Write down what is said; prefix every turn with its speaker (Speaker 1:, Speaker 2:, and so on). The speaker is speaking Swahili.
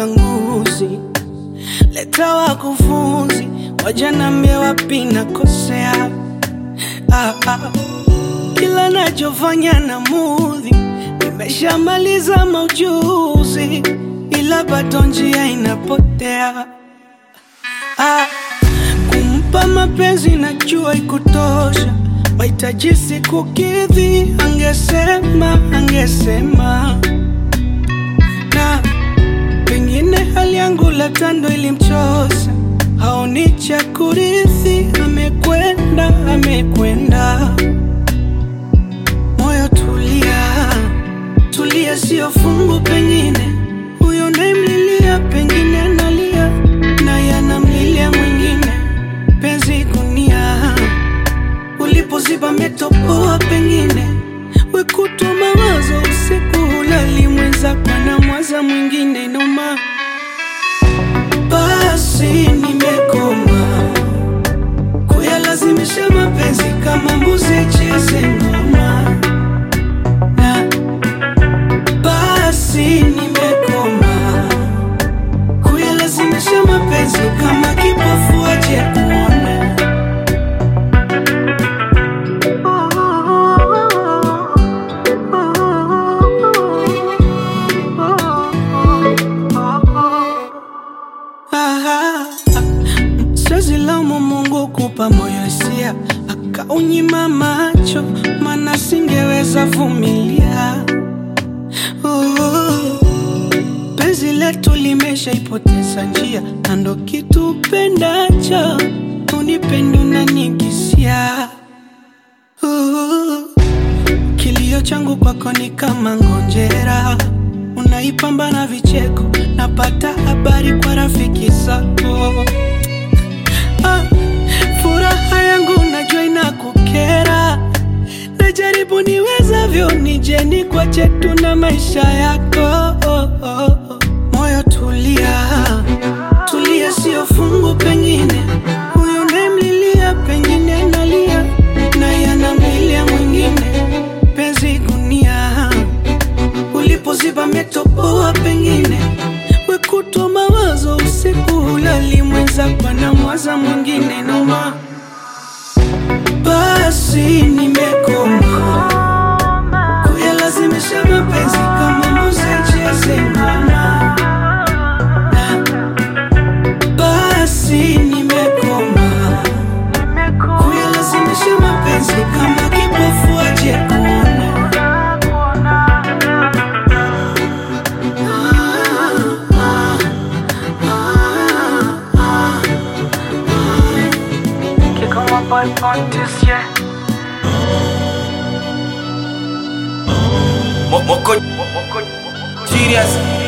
Speaker 1: waganguzi, leta wakufunzi, wajanambia wapi nakosea. Kila nachofanya na mudhi, nimeshamaliza maujuzi, ila bado njia inapotea. Kumpa mapenzi najua ikutosha, wahitaji siku kidhi, angesema na pengine hali yangu labda ndo ilimchosa, haoni cha kurithi, amekwenda. Moyo tulia, sio fungu pengine, huyo naimlilia pengine analia, na yanamlilia mwingine. Penzi gunia, ulipoziba metopoa pengine, wekutwa mawazo usiku hulali, mwenzako anamwaza mwingine noma. Basi nimekoma kuyalazimisha mapenzi kama mbuzi cheze ngoma. Basi nimekoma kuyalazimisha mapenzi kama kipofu aje kuona. Siwazilaumu Mungu kupa moyo hisia, akaunyima macho, maana singeweza vumilia. Penzi letu limeshaipoteza njia, na ndo kitu upendacho, unipende unanikisia. Kilio changu kwako ni kama ngonjera, unaipamba na vicheko, napata habari kwa rafiki zako. Furaha yangu najua inakukera, najaribu niwezavyo nije nikwache tu na maisha yako. Moyo tulia, sio fungu pengine, huyo naimlilia pengine analia, na yanamlilia mwingine. Penzi gunia, ulipoziba metopoa pengine, wekutwa mawazo usiku hulali, mwenzako anamwaza mwingine noma. Basi nimekoma kuyalazimisha mapenzi kama mbuzi cheze ngoma. Basi nimekoma kuyalazimisha mapenzi kama kipofu aje kuona. On this, yeah.
Speaker 2: Moko serious.